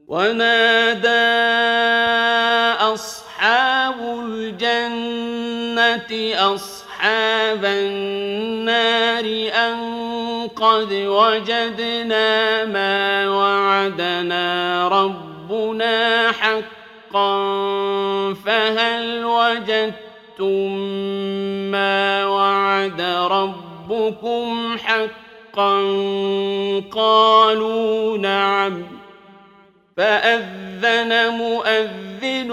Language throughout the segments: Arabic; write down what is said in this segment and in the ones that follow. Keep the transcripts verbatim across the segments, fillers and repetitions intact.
ونادى أصحاب الجنة أصحاب النار أن قد وجدنا ما وعدنا ربنا حقا فهل وجدتم ما وعد ربكم حقا قالوا نعم فأذن مؤذن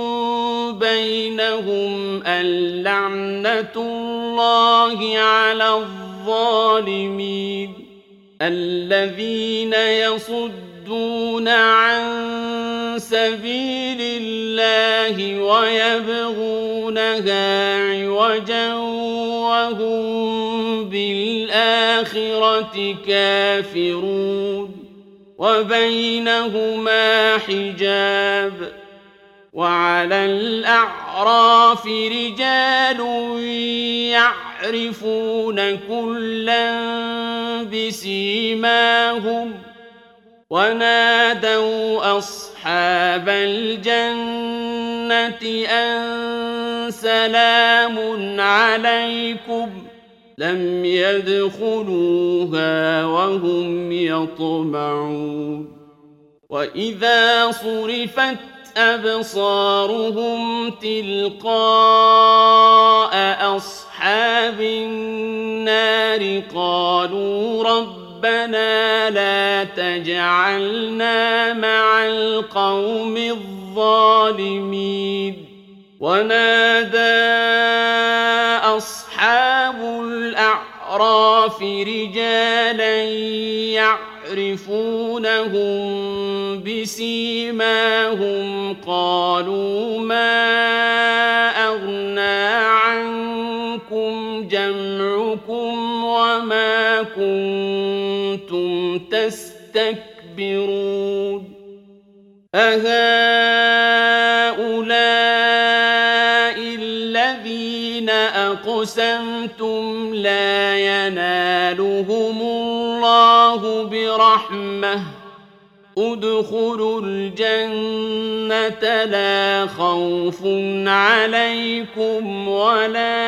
بينهم اللعنة الله على الظالمين الذين يصدون عن سبيل الله ويبغونها عوجا وهم بالآخرة كافرون وبينهما حجاب وعلى الأعراف رجال يعرفون كلا بسيماهم ونادوا أصحاب الجنة أن سلام عليكم لم يدخلوها وهم يطمعون وإذا صرفت أبصارهم تلقاء أصحاب النار قالوا ربنا لا تجعلنا مع القوم الظالمين ونادى أصحاب الأعراف رجالا يعرفونهم بسيماهم قالوا ما أغنى عنكم جمعكم وما كنتم تستكبرون أهؤلاء الذين أقسمتم لا ينالهم الله برحمة ادخلوا الجنة لا خوف عليكم ولا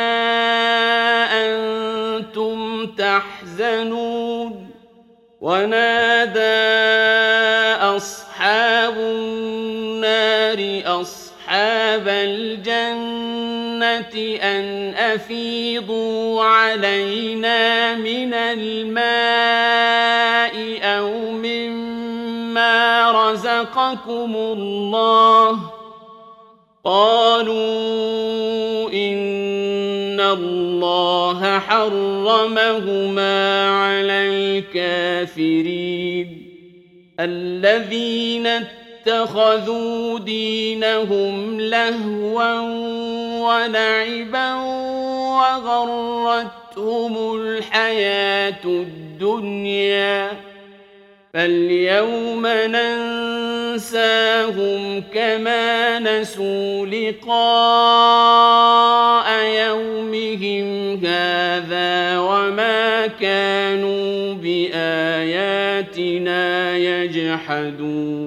أنتم تحزنون ونادى أصحاب النار أصحاب الجنة أن أفيضوا علينا من الماء أو مما رزقكم الله قالوا إن الله حرمهما على الكافرين الذين اتخذوا دينهم لهوا ولعبا وغرتهم الحياة الدنيا فاليوم ننساهم كما نسوا لقاء يومهم هذا وما كانوا بآياتنا يجحدون